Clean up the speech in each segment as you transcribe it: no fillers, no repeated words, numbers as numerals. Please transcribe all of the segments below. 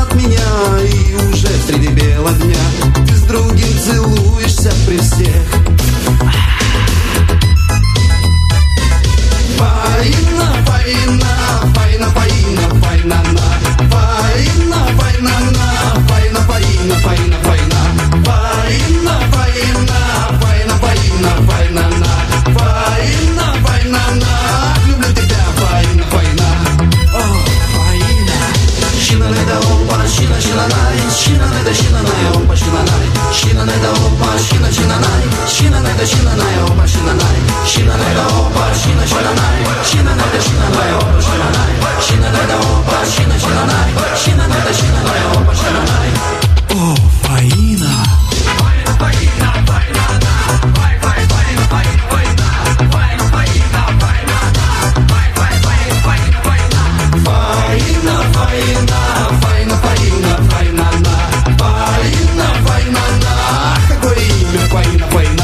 от меня, и уже среди бела дня ты с другим целуешься при всех. Фаина, фаина, фаина, фаина, фаина, на. Фаина, фаина, на. Фаина, фаина, фаина, фаина. Фаина, фаина, фаина, фаина, фаина, на. Фаина, фаина, на. Люблю тебя, фаина, фаина. О, фаина. Щина не да опа, щина, щина най. Щина не да щина най, опа, щина най. Щина не да опа, щина, щина най. Щина не да щина най, опа, щина най. Щина не да опа, щина, щина най. Щина не да щина най, опа, щина най. Щина не да опа, щина, щина най. Щина не да щина най, опа, щина най. О, фаина. Фаина, фаина, фаина, на. Фаина, фаина, фаина, фаина. Фаина, фаина, фаина, на. Фаина, фаина, фаина, фаина. Фаина, фаина, фаина, фаина, фаина, на. Фаина, фаина, на. Какое имя, фаина, фаина.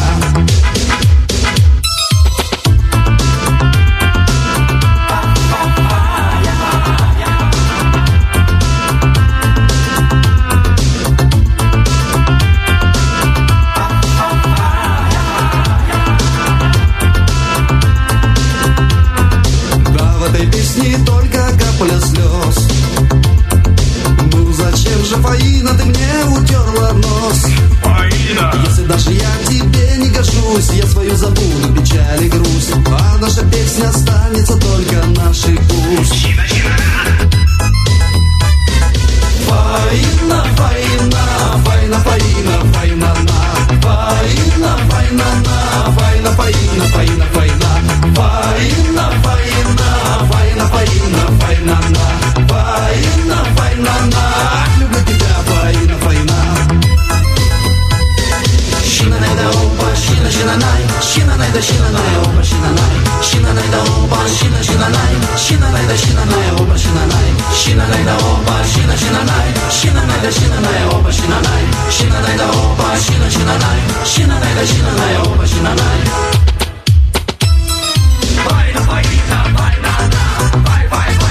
Только капля слез. Ну зачем же, Фаина, ты мне утерла нос? Фаина! Если даже я к тебе не гожусь, я свою забуду печаль и грусть, а наша песня останется только наших уст. Фаина, фаина, фаина, фаина, фаина, на. Фаина, фаина, на. Фаина, фаина, фаина, фаина. Фаина, фаина, фаина, фаина, фаина, на. Фаина, фаина, на. Люблю тебя, фаина, фаина. Щина не да опа, щина, щина най. Щина не да щина най, опа, щина най. Щина не да опа, щина, щина най. Щина не да щина най, опа, щина най. Щина не да опа, щина, щина най. Щина не да щина най, опа, щина най. Щина не да опа, щина, щина най. Щина не да щина най, опа, щина най. Фаина, фаина, фаина, на. Фай, фай,